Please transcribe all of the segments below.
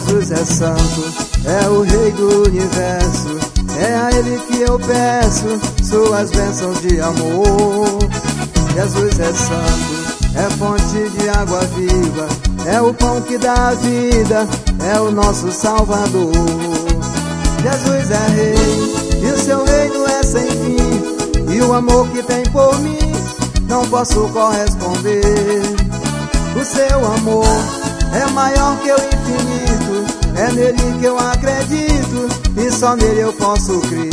Jesus é santo, é o Rei do universo, é a Ele que eu peço suas bênçãos de amor. Jesus é santo, é fonte de água viva, é o pão que dá vida, é o nosso Salvador. Jesus é Rei, e o seu reino é sem fim, e o amor que tem por mim não posso corresponder. O seu amor é maior que o infinito, é nele que eu acredito, e só nele eu posso crer.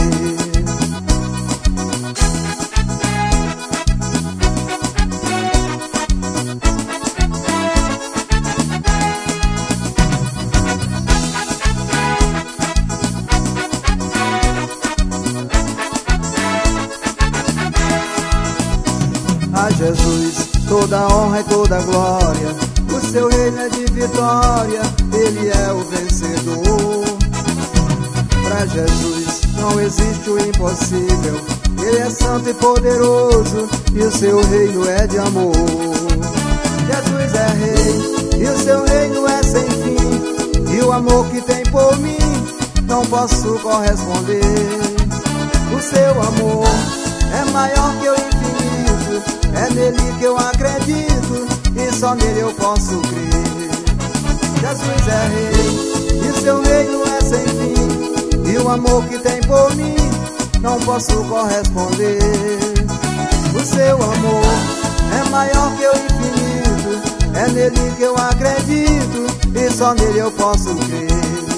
A Jesus toda honra e toda glória, o seu reino é de vitória, ele é o vencedor. Pra Jesus não existe o impossível, ele é santo e poderoso, e o seu reino é de amor. Jesus é Rei, e o seu reino é sem fim, e o amor que tem por mim não posso corresponder. O seu amor é maior que o infinito, é nele que eu acredito, e só nele eu posso crer. Jesus é Rei, e seu reino é sem fim, e o amor que tem por mim não posso corresponder. O seu amor é maior que o infinito, é nele que eu acredito, e só nele eu posso crer.